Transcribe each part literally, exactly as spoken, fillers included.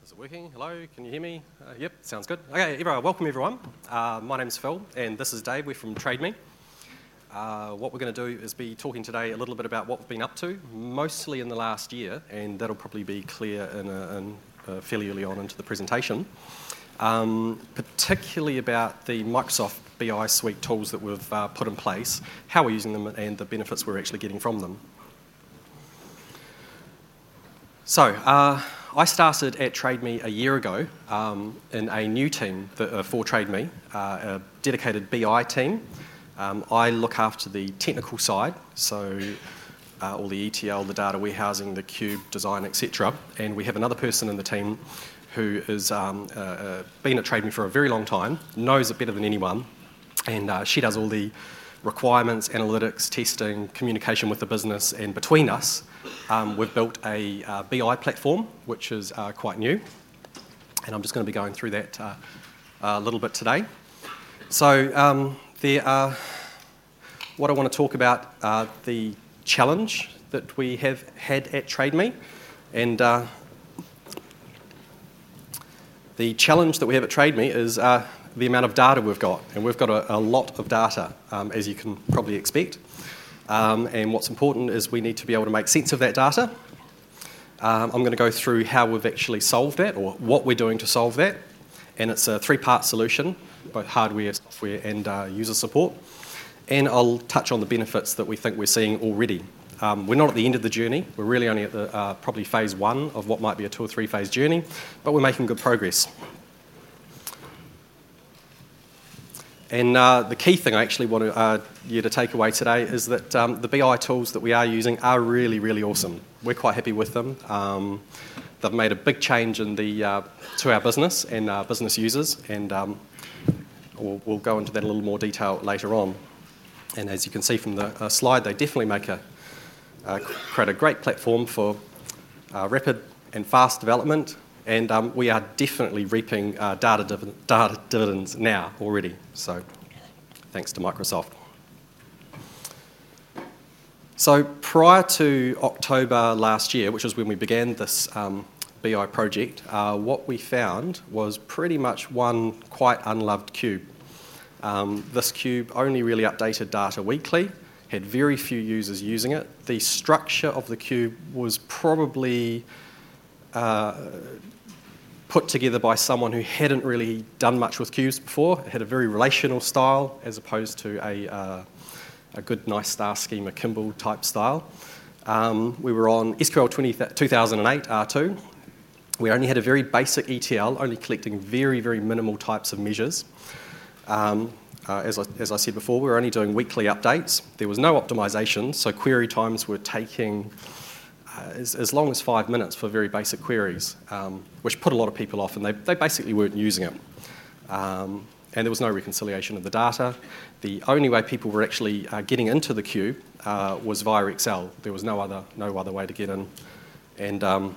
Is it working? Hello, can you hear me? Uh, yep, sounds good. Okay, everyone, welcome everyone. Uh, my name's Phil, and this is Dave. We're from TradeMe. Uh, what we're going to do is be talking today a little bit about what we've been up to, mostly in the last year, and that'll probably be clear in, a, in uh, fairly early on into the presentation. Um, particularly about the Microsoft B I suite tools that we've uh, put in place, how we're using them, and the benefits we're actually getting from them. So, uh, I started at TradeMe a year ago um, in a new team that, uh, for TradeMe, uh, a dedicated B I team. Um, I look after the technical side, so uh, all the E T L, the data warehousing, the cube design, et cetera. And we have another person in the team who has um, uh, uh, been at TradeMe for a very long time, knows it better than anyone, and uh, she does all the requirements, analytics, testing, communication with the business, and between us, um, we've built a uh, B I platform, which is uh, quite new, and I'm just going to be going through that uh, a little bit today. So um, there are, what I want to talk about, uh, the challenge that we have had at TradeMe, and uh, the challenge that we have at TradeMe is uh, the amount of data we've got, and we've got a, a lot of data, um, as you can probably expect. Um, and what's important is we need to be able to make sense of that data. Um, I'm going to go through how we've actually solved that, or what we're doing to solve that. And it's a three-part solution, both hardware, software, and uh, user support. And I'll touch on the benefits that we think we're seeing already. Um, we're not at the end of the journey. We're really only at the uh, probably phase one of what might be a two or three phase journey, but we're making good progress. And uh, the key thing I actually want to, uh, you to take away today is that um, the B I tools that we are using are really, really awesome. We're quite happy with them. Um, they've made a big change in the uh, to our business and our business users, and um, we'll, we'll go into that in a little more detail later on. And as you can see from the uh, slide, they definitely make a uh, create a great platform for uh, rapid and fast development. And um, we are definitely reaping uh, data, div- data dividends now already. So thanks to Microsoft. So prior to October last year, which was when we began this um, B I project, uh, what we found was pretty much one quite unloved cube. Um, this cube only really updated data weekly, had very few users using it. The structure of the cube was probably uh, put together by someone who hadn't really done much with cubes before. It had a very relational style as opposed to a, uh, a good, nice star schema Kimball type style. Um, we were on S Q L two thousand eight R two. We only had a very basic E T L, only collecting very, very minimal types of measures. Um, uh, as, I, as I said before, we were only doing weekly updates. There was no optimization, so query times were taking uh, as, as long as five minutes for very basic queries, um, which put a lot of people off, and they, they basically weren't using it. Um, and there was no reconciliation of the data. The only way people were actually uh, getting into the cube uh, was via Excel. There was no other, no other way to get in. And um,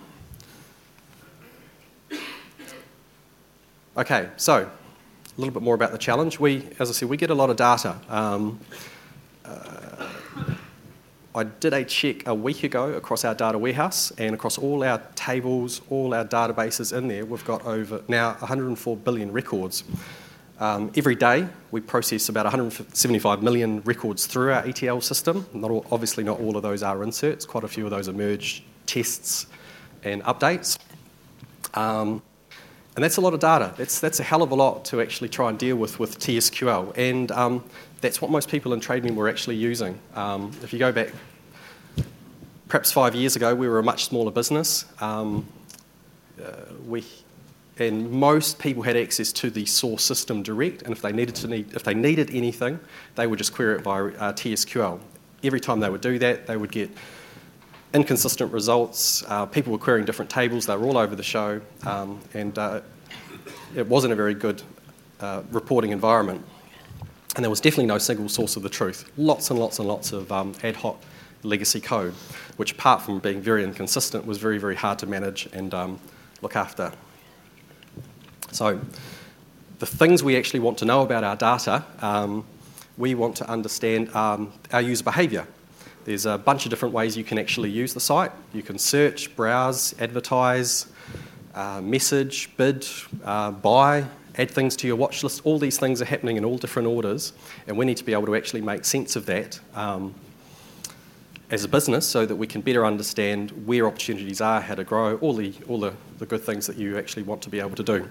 okay, so a little bit more about the challenge. We, as I said, we get a lot of data. Um, uh, I did a check a week ago across our data warehouse, and across all our tables, all our databases in there, we've got over now one hundred four billion records. Um, every day, we process about one hundred seventy-five million records through our E T L system. Not all, obviously, not all of those are inserts. Quite a few of those are merged tests and updates. Um, And that's a lot of data. That's, that's a hell of a lot to actually try and deal with with T S Q L. And um, that's what most people in TradeMe were actually using. Um, if you go back perhaps five years ago, we were a much smaller business. Um, uh, we, and most people had access to the source system direct, and if they needed to need, if they needed anything, they would just query it via uh, T S Q L. Every time they would do that, they would get inconsistent results. Uh, people were querying different tables. They were all over the show, um, and uh, it wasn't a very good uh, reporting environment. And there was definitely no single source of the truth. Lots and lots and lots of um, ad hoc legacy code, which apart from being very inconsistent, was very, very hard to manage and um, look after. So the things we actually want to know about our data, um, we want to understand um, our user behaviour. There's a bunch of different ways you can actually use the site. You can search, browse, advertise, uh, message, bid, uh, buy, add things to your watch list. All these things are happening in all different orders, and we need to be able to actually make sense of that um, as a business so that we can better understand where opportunities are, how to grow, all the all the, the good things that you actually want to be able to do.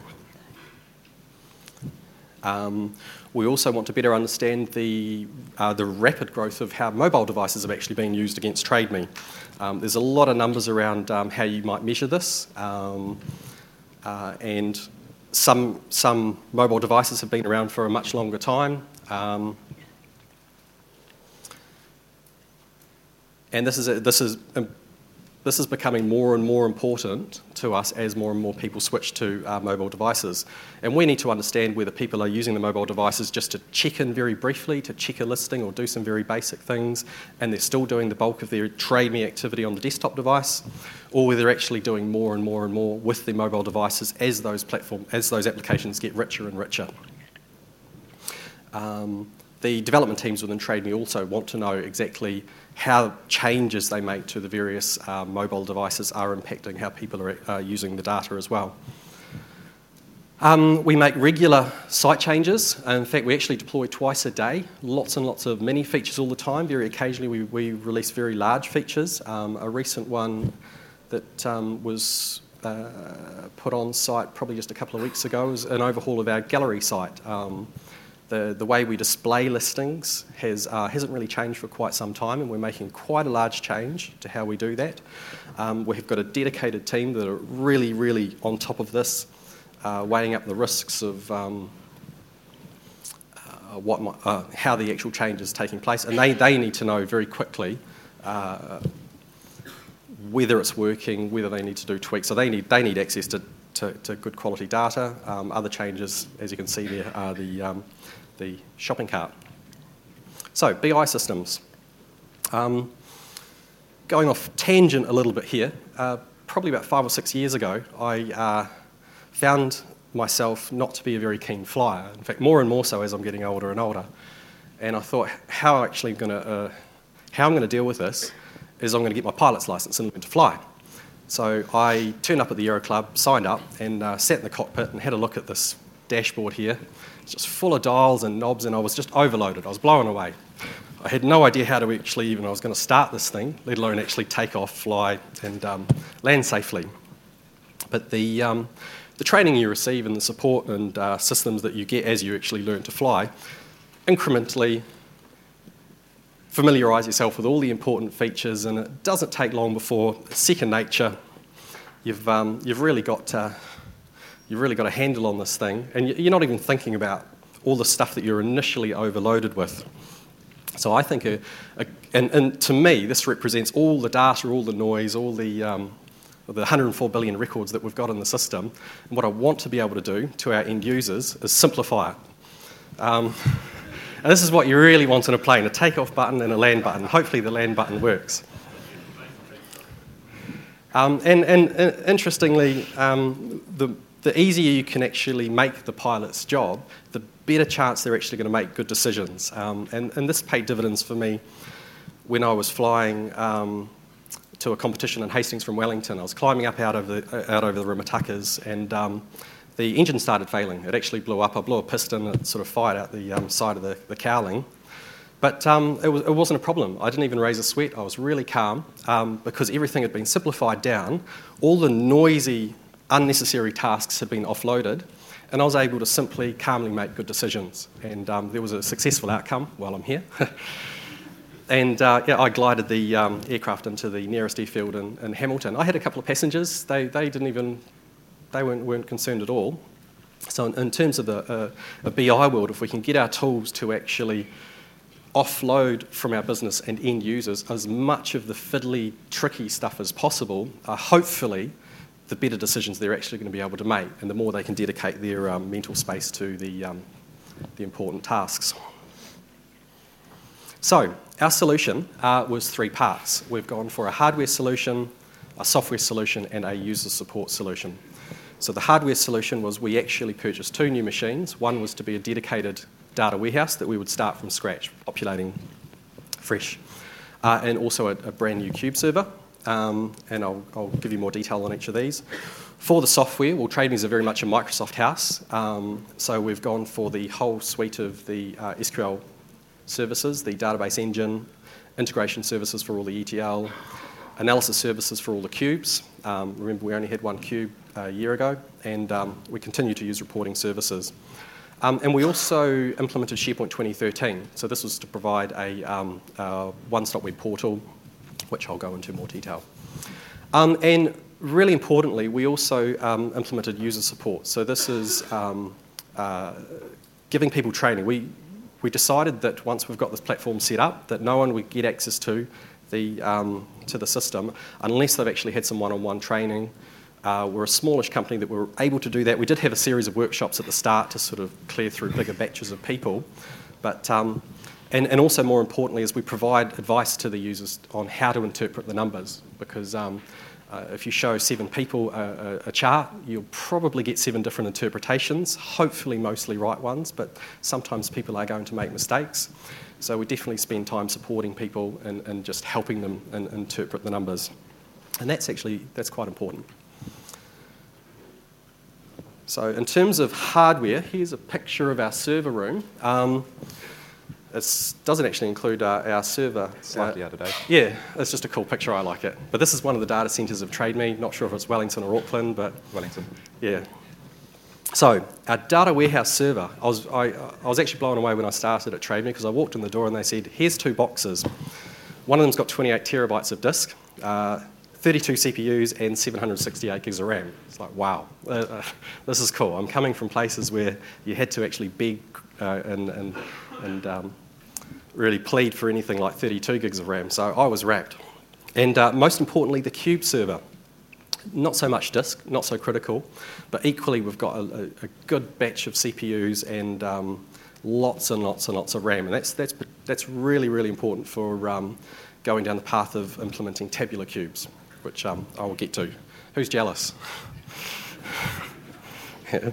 Um, we also want to better understand the uh, the rapid growth of how mobile devices have actually been used against Trade Me. Um, there's a lot of numbers around um, how you might measure this, um, uh, and some some mobile devices have been around for a much longer time. Um, and this is a, this is um, this is becoming more and more important to us as more and more people switch to uh, mobile devices. And we need to understand whether people are using the mobile devices just to check in very briefly, to check a listing or do some very basic things, and they're still doing the bulk of their Trade Me activity on the desktop device, or whether they're actually doing more and more and more with the mobile devices as those platform, as those applications get richer and richer. Um, the development teams within Trade Me also want to know exactly how changes they make to the various uh, mobile devices are impacting how people are uh, using the data as well. Um, we make regular site changes. In fact, we actually deploy twice a day, lots and lots of mini features all the time. Very occasionally we, we release very large features. Um, a recent one that um, was uh, put on site probably just a couple of weeks ago was an overhaul of our gallery site. Um, The, the way we display listings has, uh, hasn't really changed for quite some time, and we're making quite a large change to how we do that. Um, we've got a dedicated team that are really, really on top of this, uh, weighing up the risks of um, uh, what might, uh, how the actual change is taking place, and they, they need to know very quickly uh, whether it's working, whether they need to do tweaks. So they need, they need access to, to, to good quality data. Um, other changes, as you can see there, are the um, the shopping cart. So, B I systems. Um, going off tangent a little bit here, uh, probably about five or six years ago, I uh, found myself not to be a very keen flyer. In fact, more and more so as I'm getting older and older. And I thought, how actually going to, uh, how I'm going to deal with this is I'm going to get my pilot's license and learn to fly. So I turned up at the Aero Club, signed up, and uh, sat in the cockpit and had a look at this dashboard here. It's just full of dials and knobs, and I was just overloaded. I was blown away. I had no idea how to actually even I was going to start this thing, let alone actually take off, fly, and um, land safely. But the um, the training you receive and the support and uh, systems that you get as you actually learn to fly, incrementally familiarise yourself with all the important features, and it doesn't take long before it's second nature. You've um, you've really got uh, you've really got a handle on this thing, and you're not even thinking about all the stuff that you're initially overloaded with. So I think, a, a, and, and to me, this represents all the data, all the noise, all the um, the one hundred four billion records that we've got in the system. And what I want to be able to do to our end users is simplify it. Um, and this is what you really want in a plane: a takeoff button and a land button. Hopefully, the land button works. Um, and, and, and interestingly, um, the the easier you can actually make the pilot's job, the better chance they're actually going to make good decisions. Um, and, and this paid dividends for me when I was flying um, to a competition in Hastings from Wellington. I was climbing up out, of the, out over the Rimatakas, and um, the engine started failing. It actually blew up. I blew a piston, it sort of fired out the um, side of the, the cowling. But um, it, was, it wasn't a problem. I didn't even raise a sweat. I was really calm um, because everything had been simplified down. All the noisy, unnecessary tasks had been offloaded, and I was able to simply, calmly make good decisions. And um, there was a successful outcome while I'm here. and uh, yeah, I glided the um, aircraft into the nearest airfield in, in Hamilton. I had a couple of passengers. They they didn't even, they weren't, weren't concerned at all. So in, in terms of the uh, a B I world, if we can get our tools to actually offload from our business and end users as much of the fiddly, tricky stuff as possible, uh, hopefully the better decisions they're actually going to be able to make, and the more they can dedicate their um, mental space to the, um, the important tasks. So our solution uh, was three parts. We've gone for a hardware solution, a software solution, and a user support solution. So the hardware solution was we actually purchased two new machines. One was to be a dedicated data warehouse that we would start from scratch, populating fresh, uh, and also a, a brand new Cube server. um, and I'll, I'll give you more detail on each of these. For the software, well, Trade Me is a very much a Microsoft house, um, so we've gone for the whole suite of the uh, S Q L services, the database engine, integration services for all the E T L, analysis services for all the cubes. Um, remember, we only had one cube a year ago, and um, we continue to use reporting services. Um, and we also implemented SharePoint twenty thirteen. So this was to provide a um, uh, one-stop web portal, which I'll go into more detail. Um, and really importantly, we also um, implemented user support. So this is um, uh, giving people training. We, we decided that once we've got this platform set up, that no one would get access to the, um, to the system unless they've actually had some one-on-one training. Uh, we're a smallish company that were able to do that. We did have a series of workshops at the start to sort of clear through bigger batches of people. But, um, and, and also more importantly is we provide advice to the users on how to interpret the numbers, because um, uh, if you show seven people a, a, a chart, you'll probably get seven different interpretations, hopefully mostly right ones, but sometimes people are going to make mistakes. So we definitely spend time supporting people and, and just helping them and, interpret the numbers. And that's actually, that's quite important. So in terms of hardware, here's a picture of our server room. Um, it doesn't actually include uh, our server. Slightly uh, out of date. Yeah, it's just a cool picture, I like it. But this is one of the data centres of Trade Me. Not sure if it's Wellington or Auckland, but... Wellington. Yeah. So, our data warehouse server, I was, I, I was actually blown away when I started at Trade Me because I walked in the door and they said, here's two boxes. One of them's got twenty-eight terabytes of disk, uh, thirty-two C P Us and seven hundred sixty-eight gigs of RAM. It's like, wow, uh, uh, this is cool. I'm coming from places where you had to actually beg uh, and, and, and um, really plead for anything like thirty-two gigs of RAM, so I was rapt. And uh, most importantly, the Cube server. Not so much disk, not so critical, but equally we've got a, a good batch of C P Us and um, lots and lots and lots of RAM, and that's that's that's really really important for um, going down the path of implementing tabular cubes, which um, I will get to. Who's jealous? Yeah.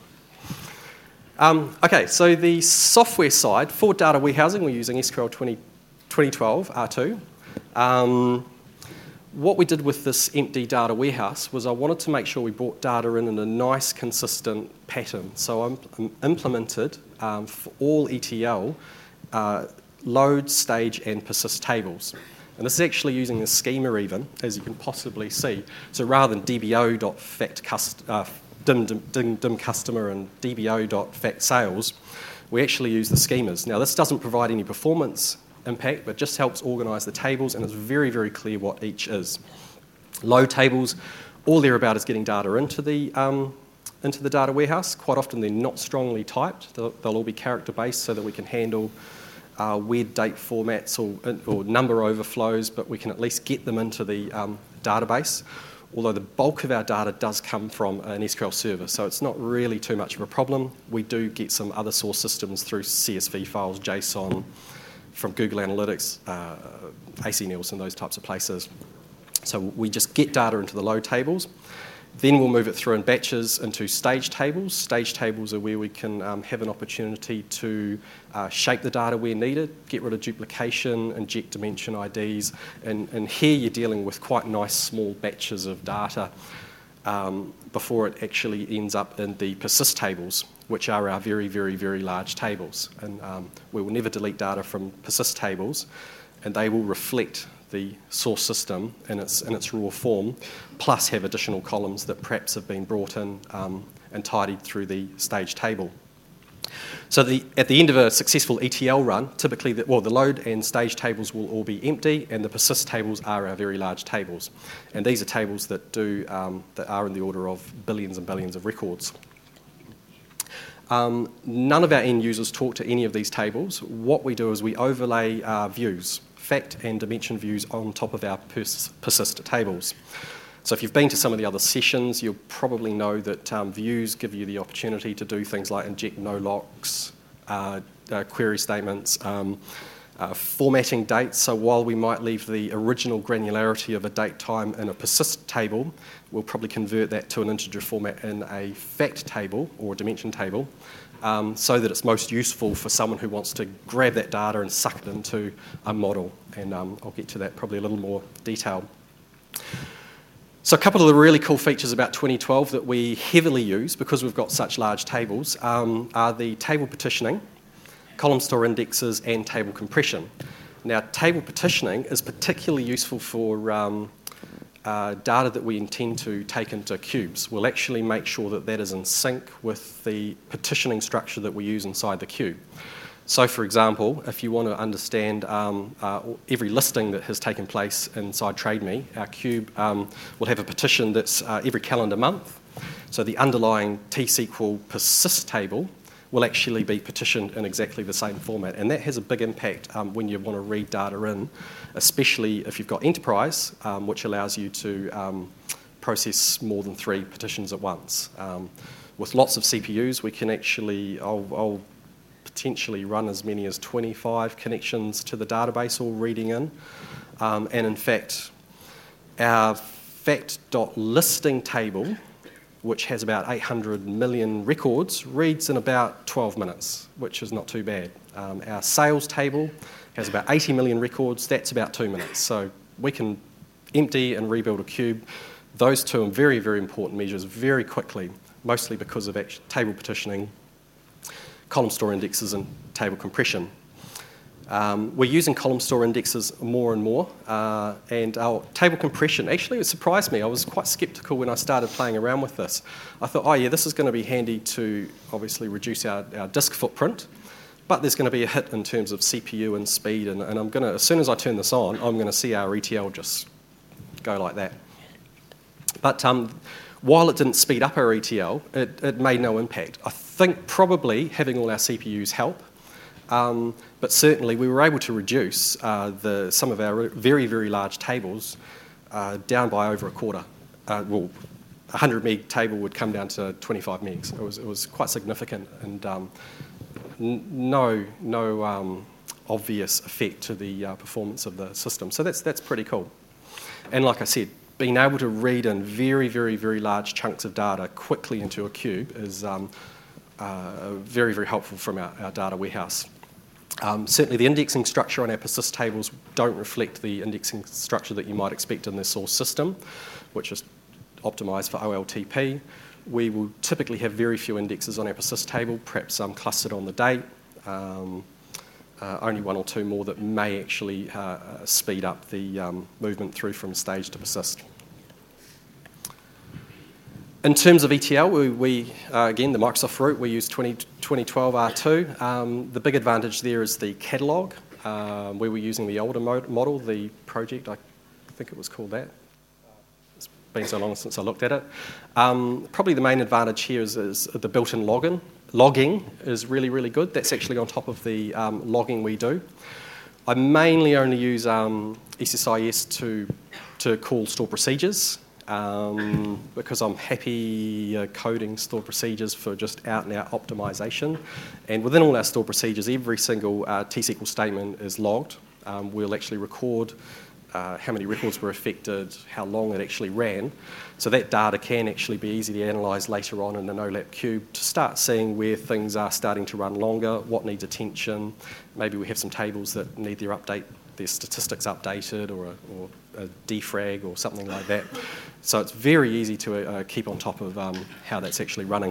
Um, okay, so the software side for data warehousing, we're using S Q L twenty twelve R two. Um, What we did with this empty data warehouse was I wanted to make sure we brought data in in a nice, consistent pattern. So I im- implemented um, for all E T L uh, load, stage, and persist tables. And this is actually using the schema even, as you can possibly see. So rather than dbo.fact cust- uh, dim, dim, dim, dim customer and dbo.fact sales, we actually use the schemas. Now this doesn't provide any performance impact, but just helps organise the tables, and it's very, very clear what each is. Load tables, all they're about is getting data into the um, into the data warehouse. Quite often they're not strongly typed. They'll, they'll all be character-based so that we can handle uh, weird date formats or, or number overflows, but we can at least get them into the um, database. Although the bulk of our data does come from an S Q L server, so it's not really too much of a problem. We do get some other source systems through C S V files, JSON, from Google Analytics, uh, A C Nielsen, those types of places. So we just get data into the load tables. Then we'll move it through in batches into stage tables. Stage tables are where we can um, have an opportunity to uh, shape the data where needed, get rid of duplication, inject dimension I Ds, and, and here you're dealing with quite nice small batches of data um, before it actually ends up in the persist tables, which are our very, very, very large tables. And um, we will never delete data from persist tables, and they will reflect the source system in its, in its raw form, plus have additional columns that perhaps have been brought in um, and tidied through the stage table. So the, at the end of a successful E T L run, typically the, well, the load and stage tables will all be empty, and the persist tables are our very large tables. And these are tables that, do, um, that are in the order of billions and billions of records. Um, none of our end users talk to any of these tables. What we do is we overlay uh, views, fact and dimension views on top of our pers- persist tables. So if you've been to some of the other sessions, you'll probably know that um, views give you the opportunity to do things like inject no locks, uh, uh, query statements, um, uh, formatting dates. So while we might leave the original granularity of a date time in a persist table, we'll probably convert that to an integer format in a fact table or a dimension table, um, so that it's most useful for someone who wants to grab that data and suck it into a model. And um, I'll get to that probably a little more detail. So a couple of the really cool features about twenty twelve that we heavily use because we've got such large tables um, are the table partitioning, column store indexes, and table compression. Now, table partitioning is particularly useful for um, uh, data that we intend to take into cubes. We'll actually make sure that that is in sync with the partitioning structure that we use inside the cube. So, for example, if you want to understand um, uh, every listing that has taken place inside TradeMe, our cube um, will have a partition that's uh, every calendar month. So the underlying T S Q L persist table will actually be partitioned in exactly the same format. And that has a big impact um, when you want to read data in, especially if you've got enterprise, um, which allows you to um, process more than three partitions at once. Um, with lots of C P Us, we can actually, I'll, I'll potentially run as many as twenty-five connections to the database all reading in. Um, and in fact, our fact.listing table, which has about eight hundred million records, reads in about twelve minutes, which is not too bad. Um, our sales table has about eighty million records, that's about two minutes. So we can empty and rebuild a cube. Those two are very, very important measures very quickly, mostly because of table partitioning, column store indexes, and table compression. Um, we're using column store indexes more and more, uh, and our table compression, actually it surprised me. I was quite sceptical when I started playing around with this. I thought, oh yeah, this is going to be handy to obviously reduce our, our disk footprint, but there's going to be a hit in terms of C P U and speed, and, and I'm going to, as soon as I turn this on, I'm going to see our E T L just go like that. But um, while it didn't speed up our E T L, it, it made no impact. I think probably having all our C P Us help, um, but certainly we were able to reduce uh, the, some of our very, very large tables uh, down by over a quarter. Uh, well, a one hundred meg table would come down to twenty-five megs. It was, it was quite significant, and um, n no, no um, obvious effect to the uh, performance of the system. So that's, that's pretty cool. And like I said, being able to read in very, very, very large chunks of data quickly into a cube is um, uh, very, very helpful from our, our data warehouse. Um, certainly the indexing structure on our persist tables don't reflect the indexing structure that you might expect in the source system, which is optimised for O L T P. We will typically have very few indexes on our persist table, perhaps um, clustered on the date. Um, Uh, only one or two more that may actually uh, speed up the um, movement through from stage to persist. In terms of E T L, we, we uh, again, the Microsoft route, we use twenty twelve R two. Um, the big advantage there is the catalogue. Uh, we were using the older model, the project, I think it was called that. It's been so long since I looked at it. Um, probably the main advantage here is, is the built-in login. Logging is really, really good. That's actually on top of the um, logging we do. I mainly only use um, S S I S to, to call store procedures um, because I'm happy uh, coding store procedures for just out-and-out optimization. And within all our store procedures, every single uh, T S Q L statement is logged. Um, we'll actually record Uh, how many records were affected, how long it actually ran. So that data can actually be easy to analyse later on in the NoLap cube to start seeing where things are starting to run longer, what needs attention. Maybe we have some tables that need their update, their statistics updated, or a, or a defrag or something like that. So it's very easy to uh, keep on top of um, how that's actually running.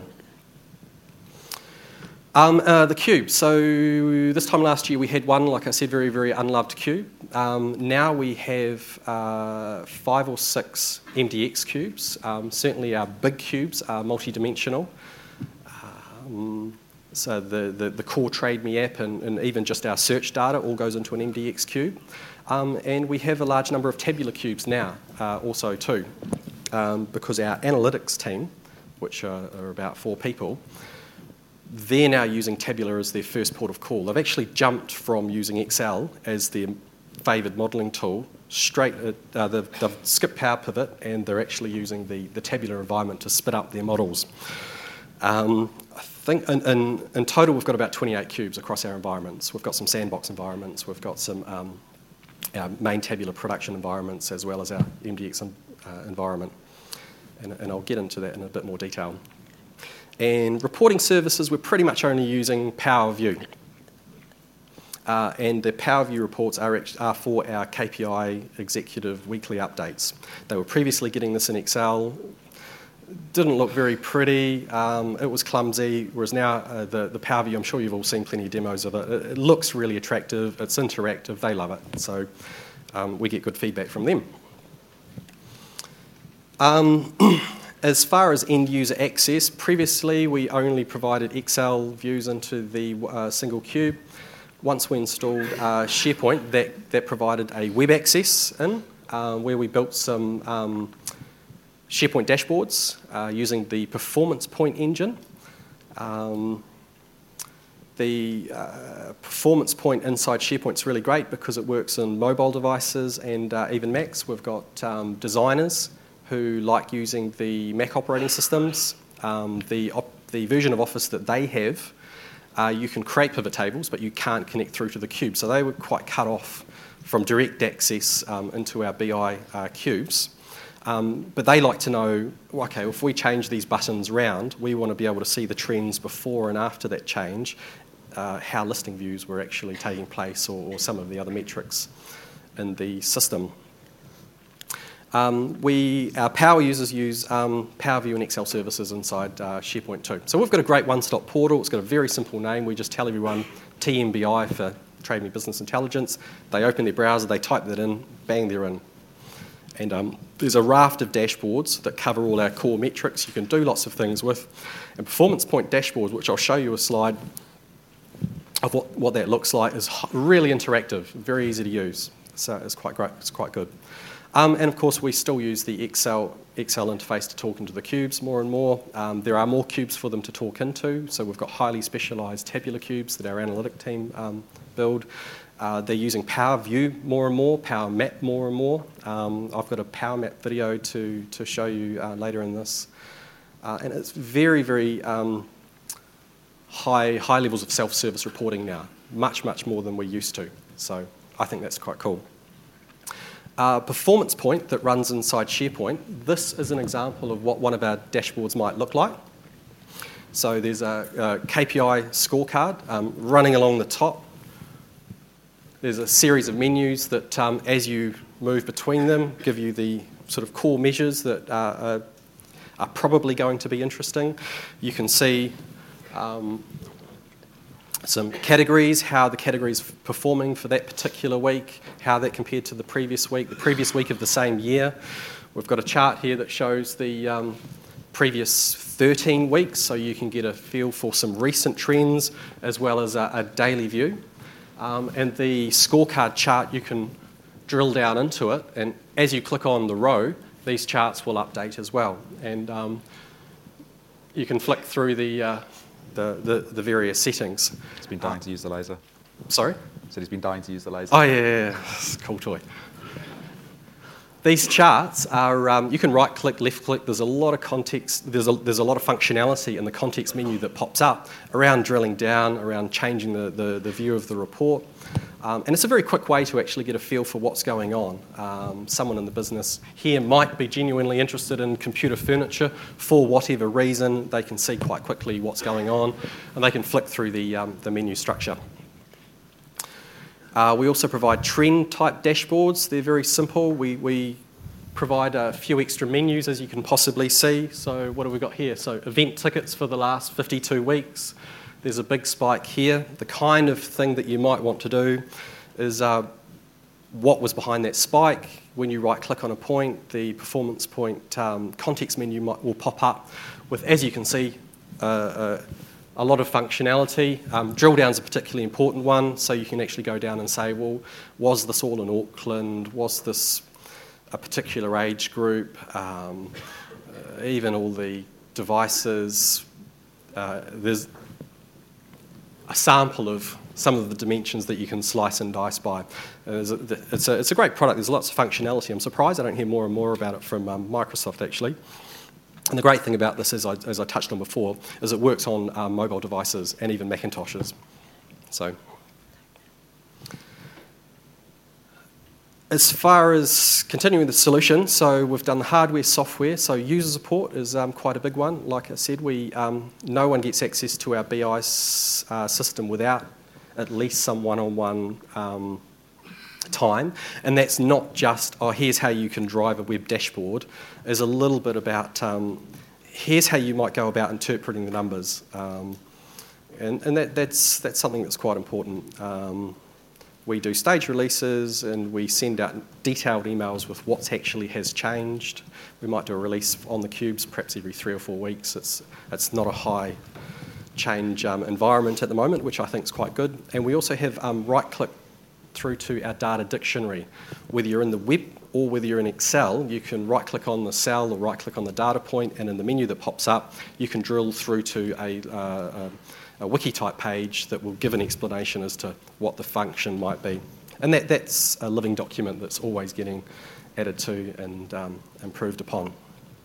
Um, uh, the cube. So this time last year we had one, like I said, very, very unloved cube. Um, now we have uh, five or six M D X cubes. Um, certainly our big cubes are multi-dimensional. Um, so the, the, the core TradeMe app and, and even just our search data all goes into an M D X cube. Um, and we have a large number of tabular cubes now uh, also too, um, because our analytics team, which are, are about four people, they're now using tabular as their first port of call. They've actually jumped from using Excel as their favoured modelling tool, straight at, uh, they've, they've skipped Power Pivot and they're actually using the, the tabular environment to spit up their models. Um, I think in, in, in total we've got about twenty-eight cubes across our environments. We've got some sandbox environments, we've got some um, our main tabular production environments as well as our M D X uh, environment. And, and I'll get into that in a bit more detail. And reporting services, we're pretty much only using Power View. uh, and the PowerView reports are, act- are for our K P I executive weekly updates. They were previously getting this in Excel. Didn't look very pretty, um, it was clumsy, whereas now uh, the, the PowerView, I'm sure you've all seen plenty of demos of it, it, it looks really attractive, it's interactive, they love it, so um, we get good feedback from them. Um, as far as end user access, previously we only provided Excel views into the uh, single cube. Once we installed uh, SharePoint, that, that provided a web access in, uh, where we built some um, SharePoint dashboards uh, using the Performance Point engine. Um, the uh, Performance Point inside SharePoint is really great because it works on mobile devices and uh, even Macs. We've got um, designers who like using the Mac operating systems. Um, the, op the version of Office that they have, uh, you can create pivot tables, but you can't connect through to the cube. So they were quite cut off from direct access um, into our B I uh, cubes. Um, but they like to know, okay, if we change these buttons round, we want to be able to see the trends before and after that change, uh, how listing views were actually taking place, or, or some of the other metrics in the system. Um, we, our Power users use um, PowerView and Excel services inside uh, SharePoint too. So we've got a great one-stop portal. It's got a very simple name. We just tell everyone T M B I for Trade Me Business Intelligence. They open their browser, they type that in, bang, they're in. And um, there's a raft of dashboards that cover all our core metrics you can do lots of things with. And Performance Point dashboards, which I'll show you a slide of what, what that looks like, is really interactive, very easy to use. So it's quite great, it's quite good. Um, and of course, we still use the Excel, Excel interface to talk into the cubes more and more. Um, there are more cubes for them to talk into, so we've got highly specialised tabular cubes that our analytic team um, build. Uh, they're using PowerView more and more, Power Map more and more. Um, I've got a Power Map video to, to show you uh, later in this. Uh, and it's very, very um, high, high levels of self-service reporting now, much, much more than we used to. So I think that's quite cool. Uh, Performance Point that runs inside SharePoint, this is an example of what one of our dashboards might look like. So there's a, a K P I scorecard um, running along the top. There's a series of menus that, um, as you move between them, give you the sort of core measures that are, are, are probably going to be interesting. You can see um, some categories, how the categories are performing for that particular week, how that compared to the previous week, the previous week of the same year. We've got a chart here that shows the um, previous thirteen weeks, so you can get a feel for some recent trends as well as a, a daily view. Um, and the scorecard chart, you can drill down into it, and as you click on the row, these charts will update as well. And um, you can flick through the, uh, the, the, the various settings. He's been dying uh, to use the laser. Sorry? Said he's been dying to use the laser. Oh, yeah, yeah, yeah. It's a cool toy. These charts are, um, you can right-click, left-click, there's a lot of context, there's a, there's a lot of functionality in the context menu that pops up around drilling down, around changing the, the, the view of the report. Um, and it's a very quick way to actually get a feel for what's going on. Um, someone in the business here might be genuinely interested in computer furniture for whatever reason. They can see quite quickly what's going on, and they can flick through the, um, the menu structure. Uh, we also provide trend-type dashboards. They're very simple. We, we provide a few extra menus, as you can possibly see. So what have we got here? So event tickets for the last fifty-two weeks. There's a big spike here. The kind of thing that you might want to do is uh, what was behind that spike. When you right-click on a point, the Performance Point um, context menu might, will pop up with, as you can see, uh, uh, a lot of functionality. Um, drill down is a particularly important one, so you can actually go down and say, well, was this all in Auckland? Was this a particular age group? Um, uh, even all the devices. Uh, there's a sample of some of the dimensions that you can slice and dice by. Uh, it's, a, it's, a, it's a great product. There's lots of functionality. I'm surprised I don't hear more and more about it from um, Microsoft, actually. And the great thing about this, as I, as I touched on before, is it works on um, mobile devices and even Macintoshes. So, as far as continuing the solution, so we've done the hardware, software. So user support is um, quite a big one. Like I said, we um, no one gets access to our B I uh, system without at least some one-on-one um, time. And that's not just, oh, here's how you can drive a web dashboard. It's a little bit about, um, here's how you might go about interpreting the numbers. Um, and and that, that's, that's something that's quite important. Um, we do stage releases and we send out detailed emails with what's actually has changed. We might do a release on the cubes perhaps every three or four weeks. It's, it's not a high change um, environment at the moment, which I think is quite good. And we also have um, right-click through to our data dictionary. Whether you're in the web or whether you're in Excel, you can right-click on the cell or right-click on the data point, and in the menu that pops up, you can drill through to a, uh, a, a wiki-type page that will give an explanation as to what the function might be. And that, that's a living document that's always getting added to and um, improved upon.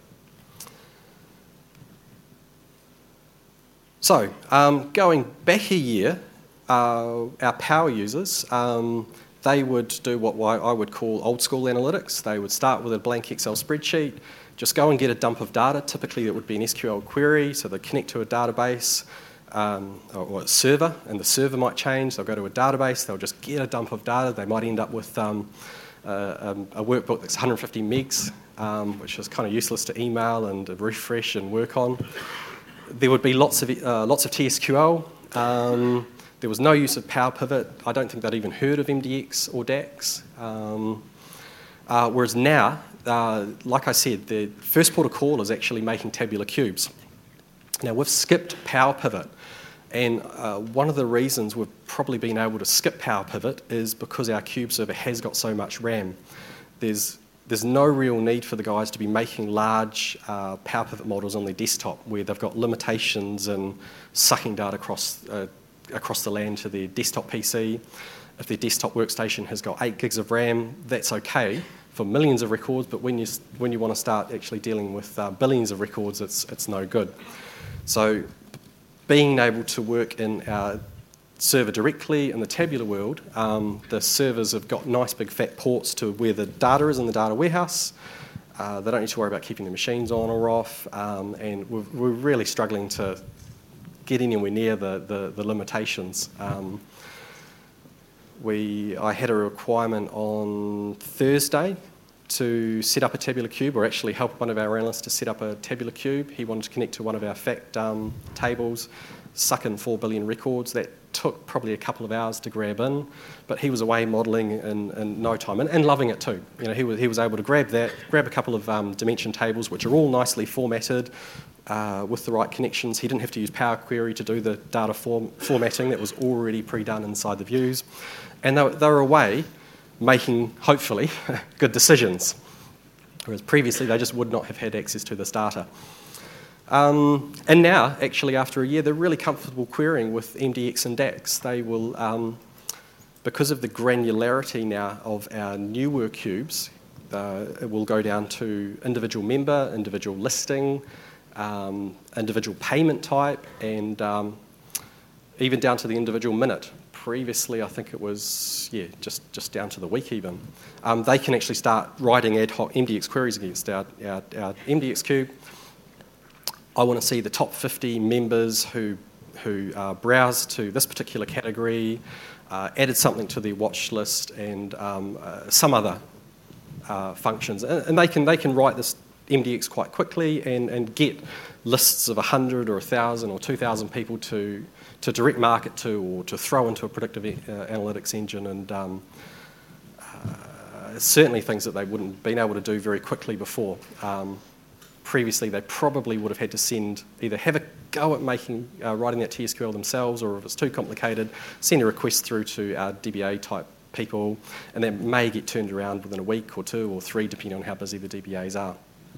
So, um, going back a year, uh, our power users, um, they would do what I would call old school analytics. They would start with a blank Excel spreadsheet, just go and get a dump of data. Typically it would be an S Q L query, so they'd connect to a database um, or, or a server, and the server might change. They'll go to a database, they'll just get a dump of data. They might end up with um, a, a workbook that's one hundred fifty megs, um, which is kind of useless to email and refresh and work on. There would be lots of uh, lots of T S Q L. Um, there was no use of Power Pivot. I don't think they'd even heard of M D X or DAX. Um, uh, whereas now, uh, like I said, the first port of call is actually making tabular cubes. Now we've skipped Power Pivot, and uh, one of the reasons we've probably been able to skip Power Pivot is because our cube server has got so much RAM. There's There's no real need for the guys to be making large uh, Power Pivot models on their desktop where they've got limitations and sucking data across uh, across the LAN to their desktop P C. If their desktop workstation has got eight gigs of RAM, that's okay for millions of records, but when you when you want to start actually dealing with uh, billions of records, it's it's no good. So being able to work in our server directly in the tabular world, um, the servers have got nice big fat ports to where the data is in the data warehouse. Uh, they don't need to worry about keeping the machines on or off, um, and we're, we're really struggling to get anywhere near the, the, the limitations. Um, we, I had a requirement on Thursday to set up a tabular cube, or actually help one of our analysts to set up a tabular cube. He wanted to connect to one of our fact um, tables, suck in four billion records. That took probably a couple of hours to grab in, but he was away modelling in, in no time, and, and loving it too. You know, he was, he was able to grab that, grab a couple of um, dimension tables, which are all nicely formatted uh, with the right connections. He didn't have to use Power Query to do the data form, formatting that was already pre-done inside the views. And they, they were away making, hopefully, good decisions, whereas previously they just would not have had access to this data. Um, and now, actually, after a year, they're really comfortable querying with M D X and DAX. They will, um, because of the granularity now of our newer cubes, uh, it will go down to individual member, individual listing, um, individual payment type, and um, even down to the individual minute. Previously, I think it was, yeah, just, just down to the week even. Um, they can actually start writing ad hoc M D X queries against our, our, our M D X cube. I want to see the top fifty members who who uh, browsed to this particular category, uh, added something to their watch list, and um, uh, some other uh, functions. And, and they can they can write this M D X quite quickly and, and get lists of one hundred or one thousand or two thousand people to to direct market to, or to throw into a predictive uh, analytics engine, and um, uh, certainly things that they wouldn't have been able to do very quickly before. Um, Previously, they probably would have had to send, either have a go at making, uh, writing that T S Q L themselves, or if it's too complicated, send a request through to our D B A type people, and that may get turned around within a week or two or three, depending on how busy the D B As are.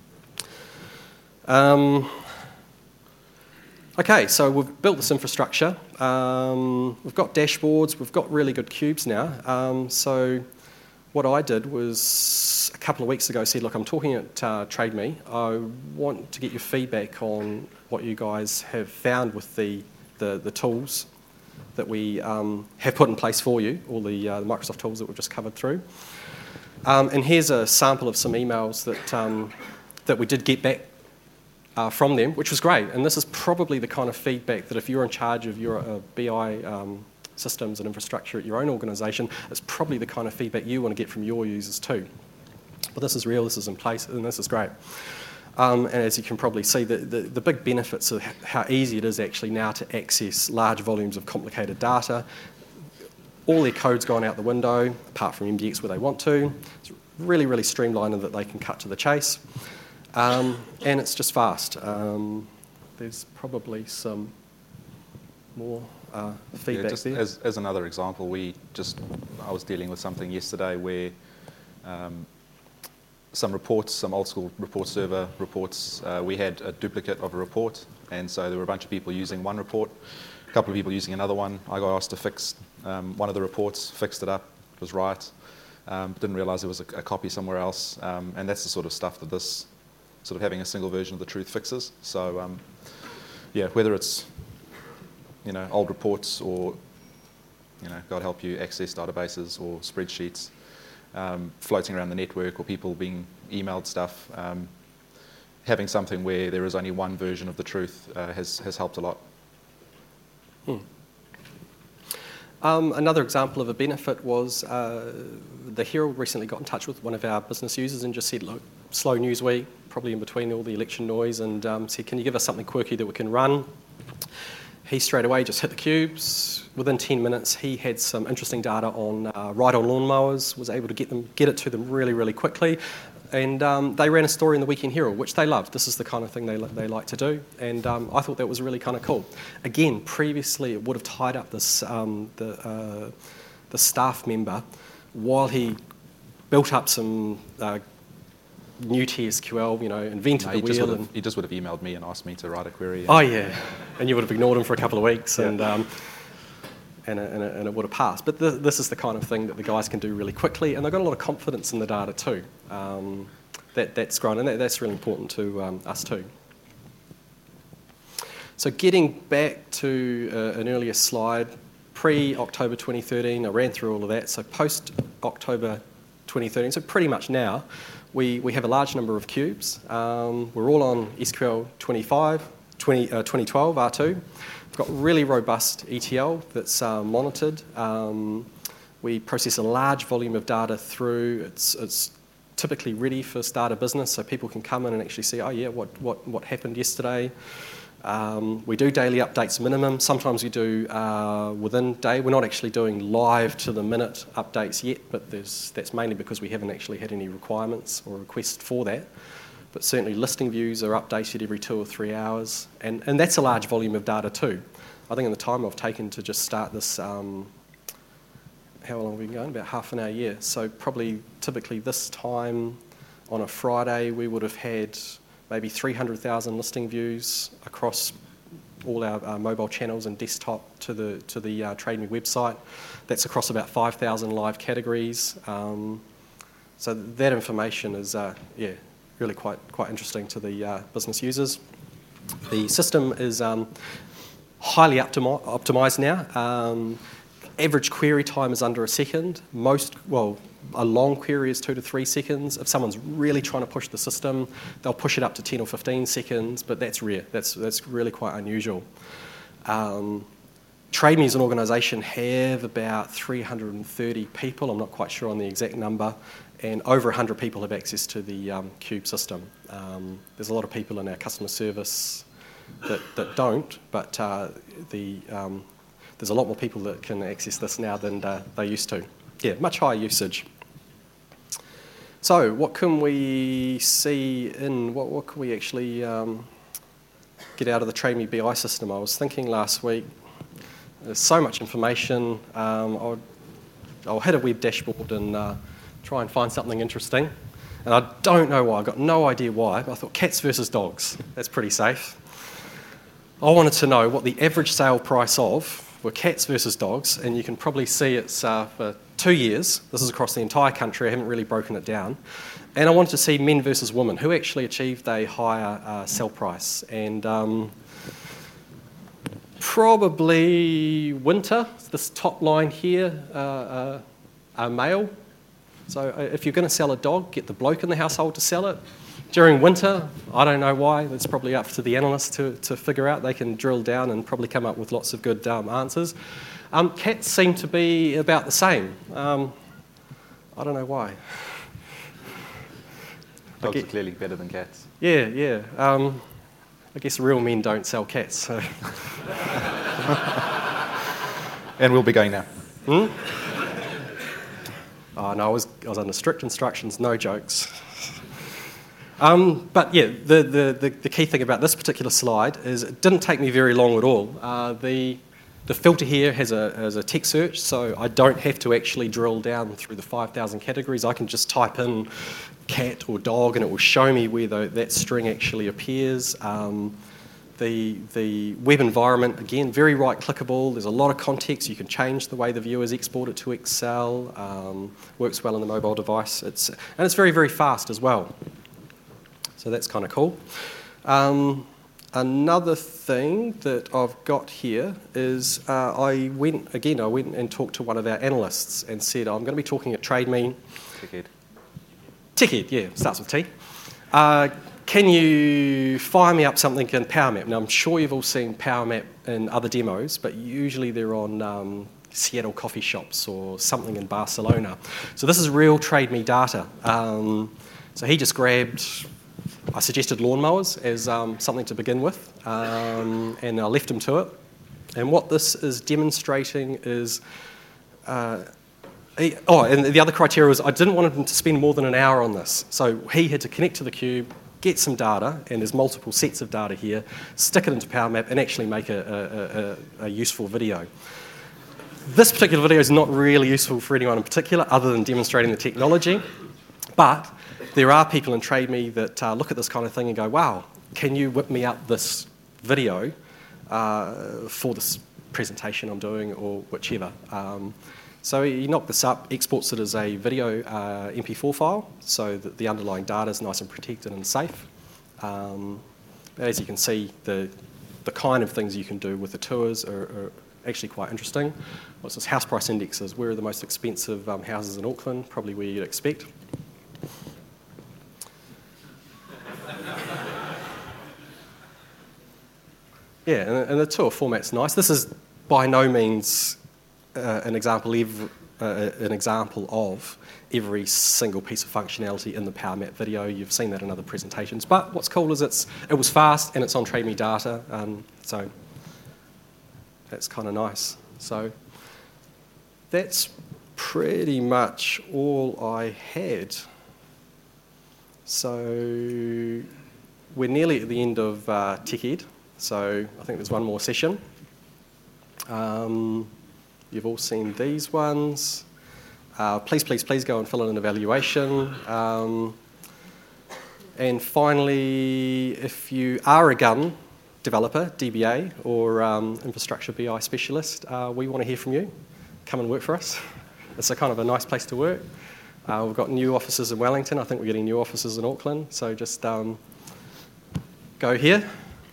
Um, okay, so we've built this infrastructure. Um, we've got dashboards. We've got really good cubes now. Um, so what I did was a couple of weeks ago said, look, I'm talking at uh, TradeMe. I want to get your feedback on what you guys have found with the, the, the tools that we um, have put in place for you, all the, uh, the Microsoft tools that we've just covered through. Um, and here's a sample of some emails that, um, that we did get back uh, from them, which was great. And this is probably the kind of feedback that if you're in charge of your uh, B I um, systems and infrastructure at your own organisation, it's probably the kind of feedback you want to get from your users too. But this is real, this is in place, and this is great. Um, and as you can probably see, the, the, the big benefits of how easy it is actually now to access large volumes of complicated data. All their code's gone out the window, apart from M D X where they want to. It's really, really streamlined in that they can cut to the chase. Um, and it's just fast. Um, there's probably some more uh, feedback yeah, just there. As, as another example, we just, I was dealing with something yesterday where um, some reports, some old school report server reports, uh, we had a duplicate of a report, and so there were a bunch of people using one report, a couple of people using another one. I got asked to fix um, one of the reports, fixed it up, it was right. Um, didn't realise there was a, a copy somewhere else, um, and that's the sort of stuff that this, sort of having a single version of the truth fixes. So um, yeah, whether it's, you know, old reports or, you know, God help you, access databases or spreadsheets, Um, floating around the network or people being emailed stuff, um, having something where there is only one version of the truth uh, has, has helped a lot. Hmm. Um, another example of a benefit was uh, the Herald recently got in touch with one of our business users and just said, look, slow news week, probably in between all the election noise, and um, said, can you give us something quirky that we can run? He straight away just hit the cubes. Within ten minutes, he had some interesting data on uh, ride-on lawnmowers, was able to get them, get it to them really, really quickly. And um, they ran a story in the Weekend Herald, which they loved. This is the kind of thing they, they like to do. And um, I thought that was really kind of cool. Again, previously it would have tied up this um, the, uh, the staff member while he built up some uh, new T S Q L, you know, invented no, the he just wheel. would have, and he just would have emailed me and asked me to write a query. Oh, yeah. And you would have ignored him for a couple of weeks, yeah. and, um, and, it, and, it, and it would have passed. But th this is the kind of thing that the guys can do really quickly, and they've got a lot of confidence in the data too. Um, that, that's grown, and that, that's really important to um, us too. So getting back to uh, an earlier slide, pre-October twenty thirteen, I ran through all of that. So post-October twenty thirteen, so pretty much now, We, we have a large number of cubes. Um, we're all on S Q L twenty-five, twenty, uh, twenty twelve R two. We've got really robust E T L that's uh, monitored. Um, we process a large volume of data through. It's, it's typically ready for start a business, so people can come in and actually see, oh yeah, what, what, what happened yesterday. Um, we do daily updates minimum. Sometimes we do uh, within day. We're not actually doing live to the minute updates yet, but there's, that's mainly because we haven't actually had any requirements or requests for that. But certainly listing views are updated every two or three hours, and, and that's a large volume of data too. I think in the time I've taken to just start this, um, how long have we been going? About half an hour, yeah. So probably typically this time on a Friday we would have had maybe three hundred thousand listing views across all our uh, mobile channels and desktop to the to the uh, Trade Me website. That's across about five thousand live categories. Um, so that information is, uh, yeah, really quite quite interesting to the uh, business users. The system is um, highly optimi optimized now. Um, average query time is under a second. Most, well, a long query is two to three seconds. If someone's really trying to push the system, they'll push it up to ten or fifteen seconds, but that's rare. That's, that's really quite unusual. Um, Trade Me as an organisation have about three hundred thirty people. I'm not quite sure on the exact number, and over one hundred people have access to the um, Cube system. Um, there's a lot of people in our customer service that, that don't, but uh, the, um, there's a lot more people that can access this now than uh, they used to. Yeah, much higher usage. So what can we see in, what, what can we actually um, get out of the Trade Me B I system? I was thinking last week, there's so much information, um, I'll, I'll hit a web dashboard and uh, try and find something interesting. And I don't know why, I've got no idea why, but I thought cats versus dogs, that's pretty safe. I wanted to know what the average sale price of were cats versus dogs, and you can probably see it's uh, for two years. This is across the entire country. I haven't really broken it down. And I wanted to see men versus women, who actually achieved a higher uh, sell price. And um, probably winter, this top line here, uh, uh, are male. So if you're going to sell a dog, get the bloke in the household to sell it. During winter, I don't know why, it's probably up to the analysts to, to figure out. They can drill down and probably come up with lots of good um, answers. Um, cats seem to be about the same. Um, I don't know why. Dogs get, are clearly better than cats. Yeah, yeah. Um, I guess real men don't sell cats. So. And we'll be going now. Hmm? Oh, no, I was, I was under strict instructions, no jokes. Um, but yeah, the, the, the, the key thing about this particular slide is it didn't take me very long at all. Uh, the, the filter here has a, has a text search, so I don't have to actually drill down through the five thousand categories. I can just type in cat or dog and it will show me where the, that string actually appears. Um, the, the web environment, again, very right-clickable. There's a lot of context. You can change the way the viewers export it to Excel. Um, works well on the mobile device. It's, and it's very, very fast as well. So that's kind of cool. Um, another thing that I've got here is uh, I went, again, I went and talked to one of our analysts and said, I'm going to be talking at TradeMe. TechEd. TechEd, yeah, starts with T. Uh, can you fire me up something in PowerMap? Now, I'm sure you've all seen PowerMap in other demos, but usually they're on um, Seattle coffee shops or something in Barcelona. So this is real TradeMe data. Um, so he just grabbed... I suggested lawnmowers as um, something to begin with, um, and I left him to it. And what this is demonstrating is, uh, he, oh, and the other criteria was I didn't want him to spend more than an hour on this. So he had to connect to the cube, get some data, and there's multiple sets of data here, stick it into PowerMap, and actually make a, a, a, a useful video. This particular video is not really useful for anyone in particular, other than demonstrating the technology, but there are people in TradeMe that uh, look at this kind of thing and go, wow, can you whip me up this video uh, for this presentation I'm doing or whichever. Um, so he knocked this up, exports it as a video uh, M P four file so that the underlying data is nice and protected and safe. Um, as you can see, the, the kind of things you can do with the tours are, are actually quite interesting. What's this? House price indexes. Where are the most expensive um, houses in Auckland? Probably where you'd expect. Yeah, and, and the tour format's nice. This is by no means uh, an example ev- uh, an example of every single piece of functionality in the PowerMap video. You've seen that in other presentations. But what's cool is it's it was fast and it's on TradeMe data, um, so that's kind of nice. So that's pretty much all I had. So we're nearly at the end of uh, TechEd. So I think there's one more session. Um, you've all seen these ones. Uh, please, please, please go and fill in an evaluation. Um, and finally, if you are a gun developer, D B A, or um, infrastructure B I specialist, uh, we want to hear from you. Come and work for us. It's a kind of a nice place to work. Uh, we've got new offices in Wellington. I think we're getting new offices in Auckland. So just um, go here.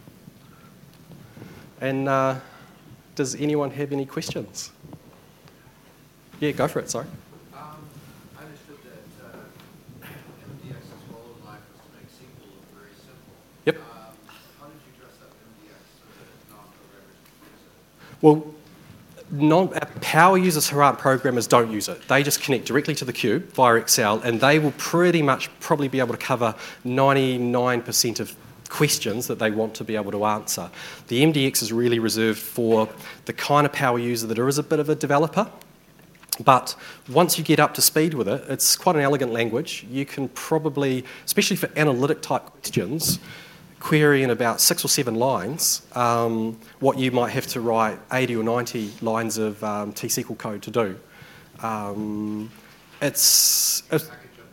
And uh, does anyone have any questions? Yeah, go for it, sorry. Um, I understood that uh, M D X's role in life was to make S Q L look very simple. Yep. Um, how did you dress up M D X so that non-programmers can use it? Well, non, power users who aren't programmers don't use it. They just connect directly to the cube via Excel, and they will pretty much probably be able to cover ninety-nine percent of questions that they want to be able to answer. The M D X is really reserved for the kind of power user that is a bit of a developer. But once you get up to speed with it, it's quite an elegant language. You can probably, especially for analytic type questions, query in about six or seven lines um, what you might have to write eighty or ninety lines of um, T S Q L code to do. Um, it's, it's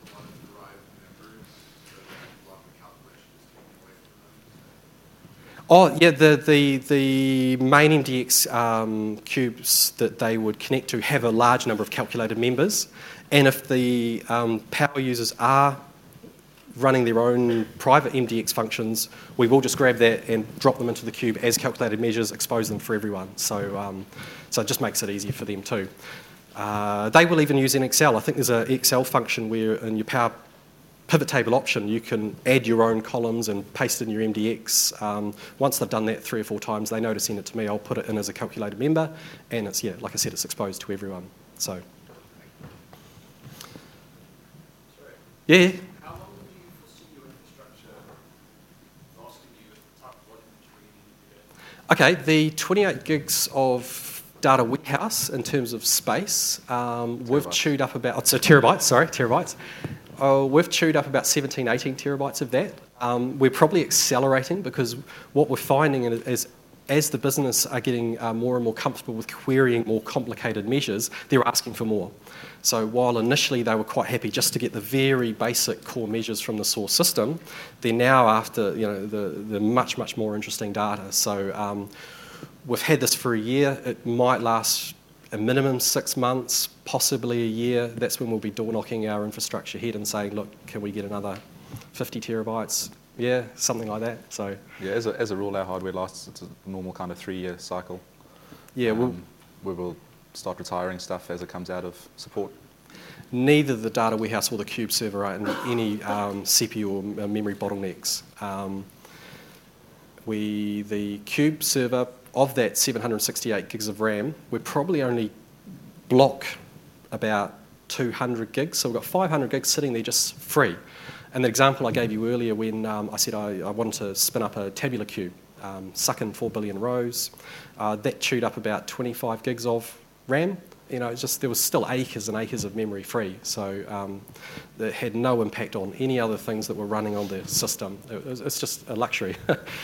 Oh, yeah, the, the, the main M D X um, cubes that they would connect to have a large number of calculated members, and if the um, power users are running their own private M D X functions, we will just grab that and drop them into the cube as calculated measures, expose them for everyone. So, um, so it just makes it easier for them too. Uh, they will even use in Excel. I think there's an Excel function where in your Power pivot table option, you can add your own columns and paste it in your M D X. Um, once they've done that three or four times, they know to send it to me. I'll put it in as a calculated member, and it's, yeah, like I said, it's exposed to everyone. So, Sorry. yeah. How long do you foresee your infrastructure lasting you with the type of volume that you're bringing in? Okay, the twenty-eight gigs of data warehouse in terms of space, um, we've chewed up about, oh, so terabytes, sorry, terabytes. Oh, we've chewed up about seventeen, eighteen terabytes of that. Um, we're probably accelerating because what we're finding is as the business are getting uh, more and more comfortable with querying more complicated measures, they're asking for more. So while initially they were quite happy just to get the very basic core measures from the source system, they're now after, you know, the, the much, much more interesting data. So um, we've had this for a year. It might last a minimum six months, possibly a year. That's when we'll be door knocking our infrastructure head and saying, look, can we get another fifty terabytes? Yeah, something like that. So Yeah, as a, as a rule, our hardware lasts, it's a normal kind of three-year cycle. yeah, we'll, Um, we will start retiring stuff as it comes out of support. neither the data warehouse or the Cube server are in any um, C P U or uh, memory bottlenecks. Um, we the Cube server, of that seven hundred sixty-eight gigs of RAM, we probably only block about two hundred gigs, so we've got five hundred gigs sitting there just free. And the example I gave you earlier when um, I said I, I wanted to spin up a tabular cube, um, suck in four billion rows, uh, that chewed up about twenty-five gigs of RAM. You know, it's just there was still acres and acres of memory free, so um, it had no impact on any other things that were running on the system. It was, it's just a luxury.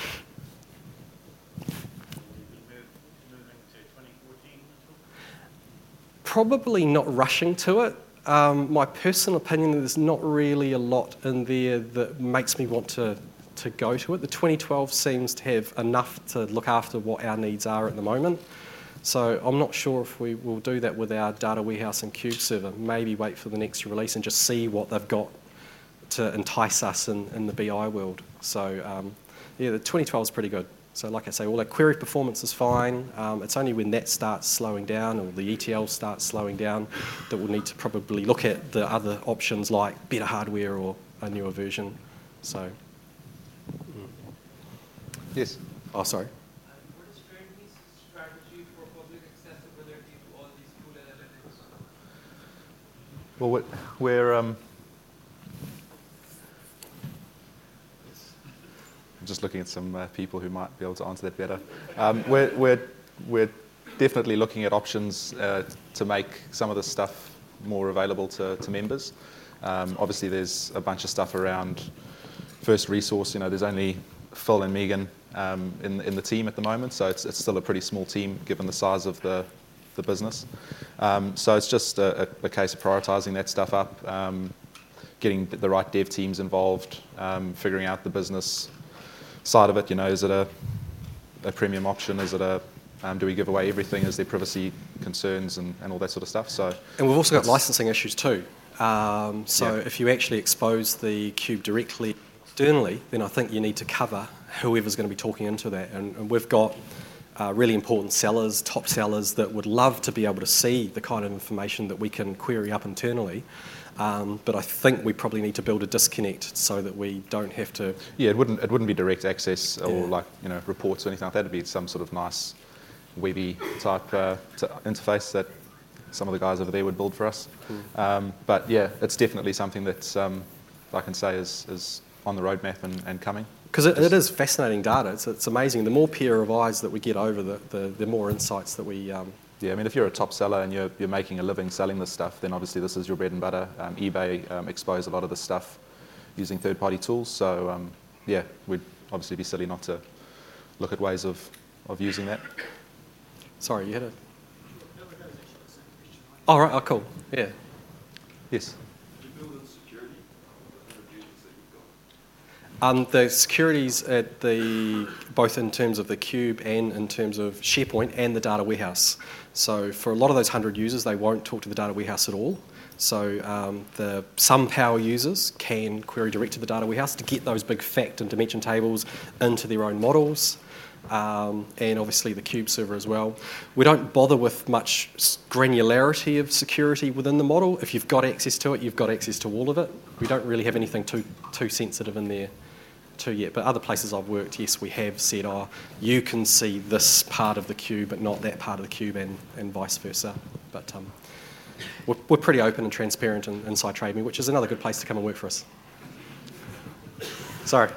Probably not rushing to it. Um, my personal opinion, there's not really a lot in there that makes me want to, to go to it. The twenty twelve seems to have enough to look after what our needs are at the moment. So I'm not sure if we will do that with our data warehouse and Cube server. Maybe wait for the next release and just see what they've got to entice us in, in the B I world. So um, yeah, the twenty twelve is pretty good. So like I say, all that query performance is fine. Um, it's only when that starts slowing down or the E T L starts slowing down that we'll need to probably look at the other options like better hardware or a newer version. So. Mm. Yes. Oh, sorry. Uh, what is Trinity's strategy for public accessibility to all these tool analytics? Well, we're, we're um, just looking at some uh, people who might be able to answer that better. Um, we're, we're, we're definitely looking at options uh, to make some of this stuff more available to, to members. Um, obviously, there's a bunch of stuff around First Resource. You know, there's only Phil and Megan um, in, in the team at the moment, so it's, it's still a pretty small team given the size of the, the business. Um, so it's just a, a case of prioritising that stuff up, um, getting the right dev teams involved, um, figuring out the business side of it. You know, is it a, a premium option? Is it a um, do we give away everything? Is there privacy concerns and, and all that sort of stuff? So, and we've also got licensing issues too. Um, so yeah. if you actually expose the Cube directly externally, then I think you need to cover whoever's going to be talking into that. And, and we've got uh, really important sellers, top sellers that would love to be able to see the kind of information that we can query up internally. Um, but I think we probably need to build a disconnect so that we don't have to. Yeah, it wouldn't it wouldn't be direct access or Yeah. like you know reports or anything like that. It'd be some sort of nice webby type uh, t- interface that some of the guys over there would build for us. Mm. Um, but yeah, it's definitely something that um, I can say is, is on the roadmap and, and coming. Because it, it is fascinating data. It's, it's amazing. The more pair of eyes that we get over, the, the, the more insights that we. Um, Yeah, I mean, if you're a top seller and you're, you're making a living selling this stuff, then obviously this is your bread and butter. Um, eBay um, expose a lot of this stuff using third-party tools. So, um, yeah, we'd obviously be silly not to look at ways of, of using that. sorry, you had a. Oh, right. Oh, cool. Yeah. Yes. Did you build in security for the hundred users that you've got? Um, the securities at the both in terms of the Cube and in terms of SharePoint and the data warehouse. So for a lot of those one hundred users, they won't talk to the data warehouse at all. So um, the some power users can query direct to the data warehouse to get those big fact and dimension tables into their own models. Um, and obviously the Cube server as well. We don't bother with much granularity of security within the model. If you've got access to it, you've got access to all of it. We don't really have anything too too sensitive in there too yet. But other places I've worked, yes, we have said, oh, you can see this part of the cube, but not that part of the cube, and, and vice versa. But um, we're, we're pretty open and transparent in, inside TradeMe, which is another good place to come and work for us. Sorry.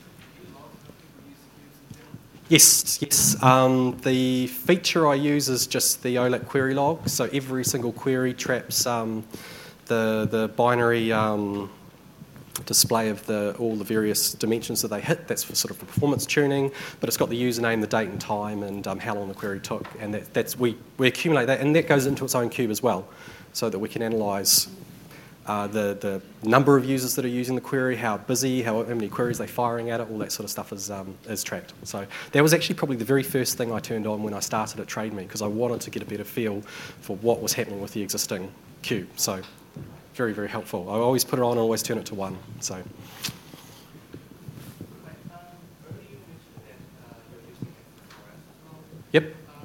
Yes, yes. Um, the feature I use is just the O LAP query log. So every single query traps um, the the binary um, display of the all the various dimensions that they hit. That's for sort of for performance tuning. But it's got the username, the date and time, and um, how long the query took. And that, that's we we accumulate that, and that goes into its own cube as well, so that we can analyse Uh, the, the number of users that are using the query, how busy, how, how many queries they're firing at it, all that sort of stuff is, um, is tracked. So that was actually probably the very first thing I turned on when I started at TradeMe, because I wanted to get a better feel for what was happening with the existing cube. So very, very helpful. I always put it on and always turn it to one. So. Yep.